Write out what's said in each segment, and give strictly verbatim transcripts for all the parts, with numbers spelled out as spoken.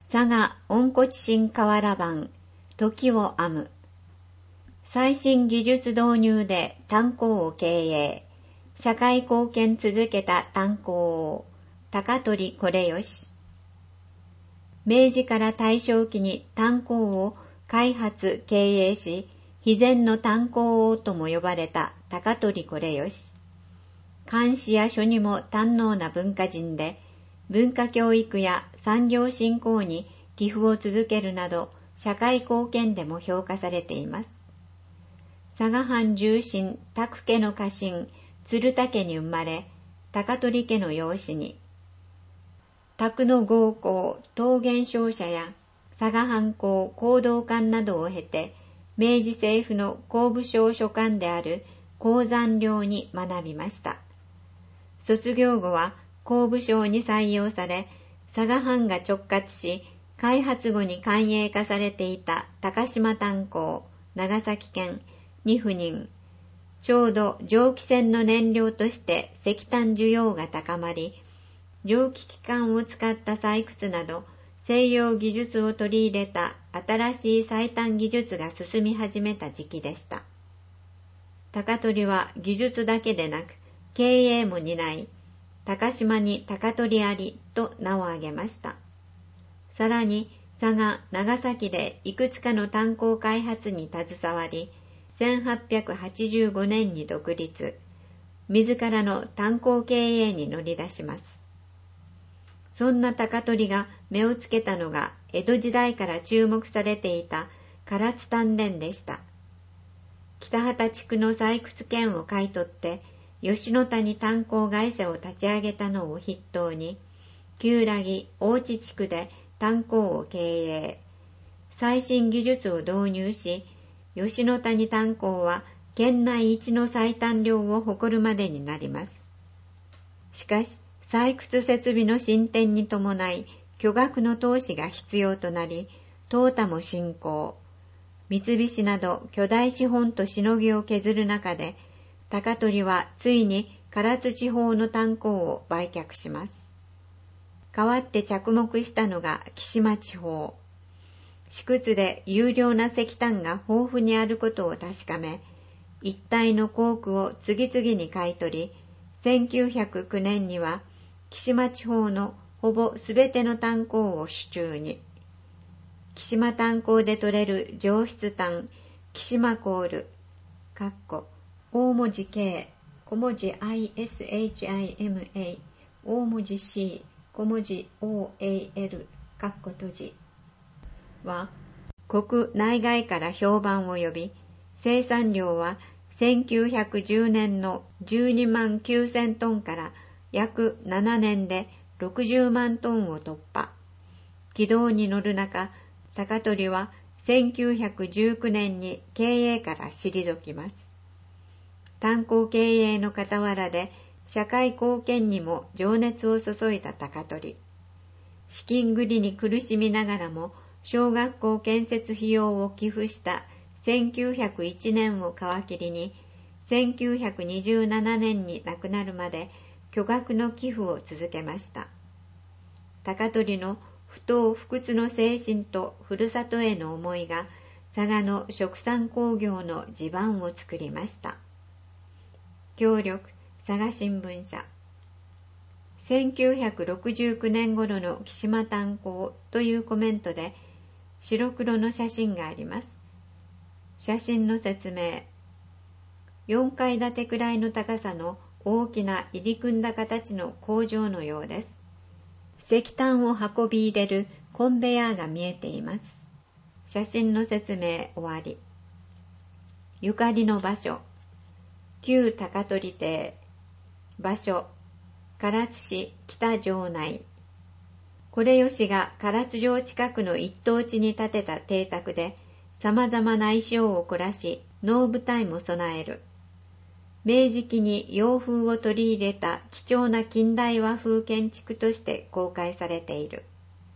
佐賀温古知新河原版時を編む。最新技術導入で炭鉱を経営。社会貢献続けた炭鉱王、高取是義。明治から大正期に炭鉱を開発経営し、秘伝の炭鉱王とも呼ばれた高取是義。漢詩や書にも堪能な文化人で、文化教育や産業振興に寄付を続けるなど、社会貢献でも評価されています。佐賀藩重臣宅家の家臣、鶴田家に生まれ、高取家の養子に、宅の豪行、桃源商社や佐賀藩校講道館などを経て、明治政府の工部省所管である鉱山寮に学びました。卒業後は工部省に採用され、佐賀藩が直轄し、開発後に官営化されていた高島炭鉱、長崎県に赴任。ちょうど蒸気船の燃料として石炭需要が高まり、蒸気機関を使った採掘など西洋技術を取り入れた新しい採炭技術が進み始めた時期でした。高取は技術だけでなく経営も担い、高島に高取ありと名を挙げました。さらに佐賀、長崎でいくつかの炭鉱開発に携わり、せんはっぴゃくはちじゅうごねんに独立、自らの炭鉱経営に乗り出します。そんな高取が目をつけたのが江戸時代から注目されていた唐津炭田でした。北畑地区の採掘権を買い取って吉野谷炭鉱会社を立ち上げたのを筆頭に、旧良木大地地区で炭鉱を経営、最新技術を導入し、吉野谷炭鉱は県内一の採炭量を誇るまでになります。しかし、採掘設備の進展に伴い、巨額の投資が必要となり、淘汰も進行。三菱など巨大資本としのぎを削る中で、高取はついに唐津地方の炭鉱を売却します。代わって着目したのが木島地方。試掘で優良な石炭が豊富にあることを確かめ、一帯の鉱区を次々に買い取り、せんきゅうひゃくきゅうねんには木島地方のほぼすべての炭鉱を手中に。木島炭鉱で取れる上質炭、木島コール、かっこ大文字 K、小文字 アイエスエイチアイエムエー、大文字 C、小文字 オーエーエル、かっこ閉じは、国内外から評判を呼び、生産量はせんきゅうひゃくじゅうねんのじゅうにまんきゅうせんトンから約ななねんでろくじゅうまんトンを突破。軌道に乗る中、高取はせんきゅうひゃくじゅうきゅうねんに経営から退きます。炭鉱経営の傍らで社会貢献にも情熱を注いだ高取。資金繰りに苦しみながらも小学校建設費用を寄付したせんきゅうひゃくいちねんを皮切りに、せんきゅうひゃくにじゅうななねんに亡くなるまで巨額の寄付を続けました。高取の不撓不屈の精神とふるさとへの思いが佐賀の殖産工業の地盤を作りました。協力佐賀新聞社。せんきゅうひゃくろくじゅうきゅうねん頃の木島炭鉱というコメントで白黒の写真があります。写真の説明。よんかい建てくらいの高さの大きな入り組んだ形の工場のようです。石炭を運び入れるコンベヤーが見えています。写真の説明終わり。ゆかりの場所。旧高取邸。場所。唐津市北城内。是吉が唐津城近くの一等地に建てた邸宅で、様々な衣装を凝らし、能舞台も備える。明治期に洋風を取り入れた貴重な近代和風建築として公開されている。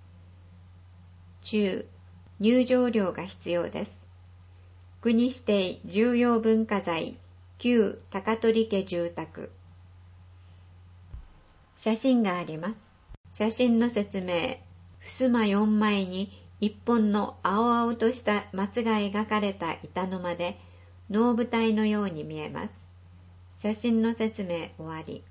中、入場料が必要です。国指定重要文化財、旧高取家住宅。写真があります。写真の説明。 襖よんまいに一本の青々とした松が描かれた板の間で能舞台のように見えます。写真の説明終わり。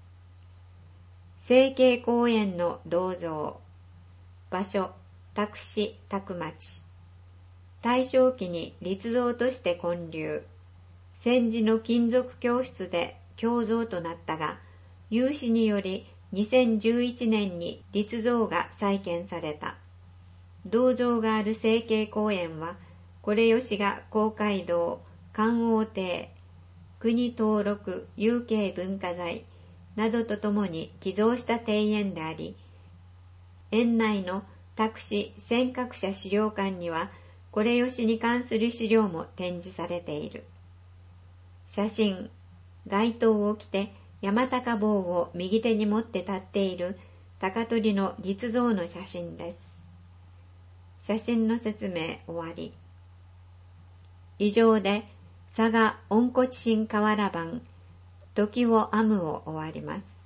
成蹊公園の銅像。場所、多久市多久町。大正期に立像として建立。戦時の金属教室で胸像となったが、有志によりにせんじゅういちねんに立像が再建された。銅像がある成蹊公園は、是吉が公会堂、観王亭、国登録有形文化財などとともに寄贈した庭園であり、園内の多久市尖閣社資料館には、是吉に関する資料も展示されている。写真、街灯を着て山高帽を右手に持って立っている高取の立像の写真です。写真の説明終わり。以上で佐賀温故知新河原版時を編むを終わります。